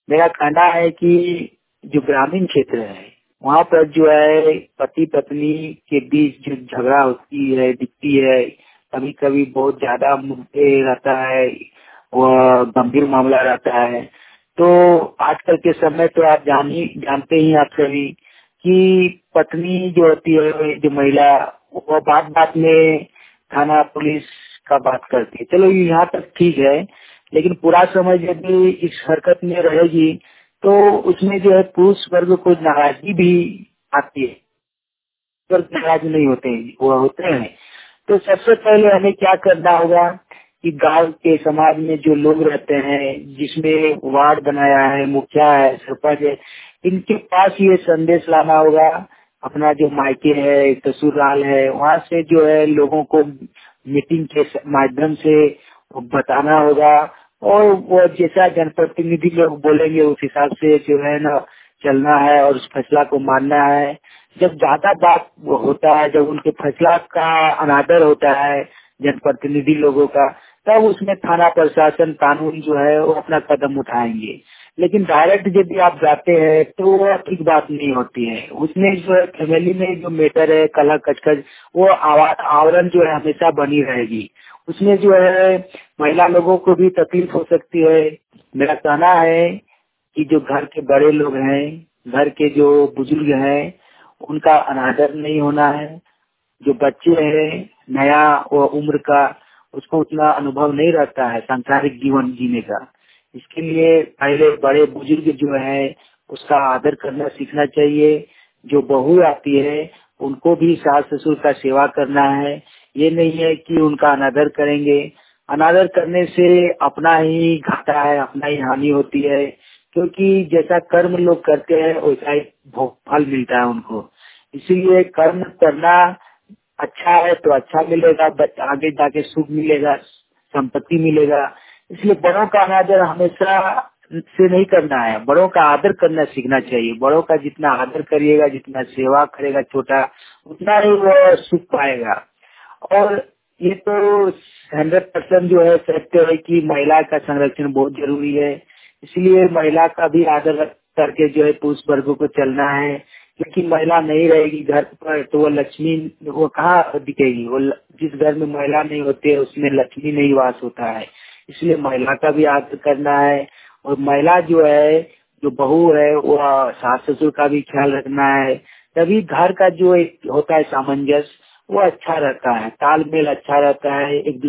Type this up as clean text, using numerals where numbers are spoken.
मेरा कहना है कि जो ग्रामीण क्षेत्र है वहाँ पर जो है पति पत्नी के बीच जो झगड़ा होती है दिखती है, कभी कभी बहुत ज्यादा मुद्दे रहता है, वह गंभीर मामला रहता है। तो आजकल के समय तो आप जानते ही आप सभी कि पत्नी जो होती है, जो महिला, वो बात बात में थाना पुलिस का बात करती है। चलो यहाँ तक ठीक है, लेकिन पूरा समय यदि इस हरकत में रहेगी तो उसमें जो है पुरुष वर्ग को नाराजगी भी आती है। वर्ग नाराज नहीं होते हैं, वो होते हैं। तो सबसे पहले हमें क्या करना होगा कि गांव के समाज में जो लोग रहते हैं, जिसमें वार्ड बनाया है, मुखिया है, सरपंच है, इनके पास ये संदेश लाना होगा। अपना जो मायके है, ससुराल है, वहाँ से जो है लोगों को मीटिंग के माध्यम से बताना होगा, और वो जैसा जनप्रतिनिधि लोग बोलेंगे उस हिसाब से जो है ना चलना है और उस फैसला को मानना है। जब ज्यादा बात होता है, जब उनके फैसला का अनादर होता है जनप्रतिनिधि लोगों का, तब उसमें थाना प्रशासन कानून जो है वो अपना कदम उठाएंगे। लेकिन डायरेक्ट यदि आप जाते हैं तो वो ठीक बात नहीं होती है। उसमें जो है फैमिली में जो मैटर है, कलह कचकच, वो आवरण जो है हमेशा बनी रहेगी। उसमें जो है महिला लोगों को भी तकलीफ हो सकती है। मेरा कहना है कि जो घर के बड़े लोग हैं, घर के जो बुजुर्ग हैं, उनका अनादर नहीं होना है। जो बच्चे हैं नया वो उम्र का, उसको उतना अनुभव नहीं रहता है सांसारिक जीवन जीने का। इसके लिए पहले बड़े बुजुर्ग जो है उसका आदर करना सीखना चाहिए। जो बहू आती है उनको भी सास ससुर का सेवा करना है। ये नहीं है कि उनका अनादर करेंगे। अनादर करने से अपना ही घाटा है, अपना ही हानि होती है, क्योंकि जैसा कर्म लोग करते हैं वैसा ही फल मिलता है उनको। इसीलिए कर्म करना अच्छा है तो अच्छा मिलेगा, आगे जाके सुख मिलेगा, संपत्ति मिलेगा। इसलिए बड़ों का अनादर हमेशा से नहीं करना है, बड़ों का आदर करना सीखना चाहिए। बड़ों का जितना आदर करिएगा, जितना सेवा करेगा छोटा, उतना ही वो सुख पाएगा। और ये तो 100% जो है सत्य है कि महिला का संरक्षण बहुत जरूरी है। इसलिए महिला का भी आदर करके जो है पुरुष वर्गों को चलना है, क्योंकि महिला नहीं रहेगी घर पर तो वो लक्ष्मी वो कहाँ दिखेगी। वो जिस घर में महिला नहीं होती है उसमें लक्ष्मी नहीं वास होता है। इसलिए महिला का भी आदर करना है। और महिला जो है, जो बहू है, वो सास ससुर का भी ख्याल रखना है। तभी घर का जो एक होता है सामंजस्य, वो अच्छा रहता है, तालमेल अच्छा रहता है, एक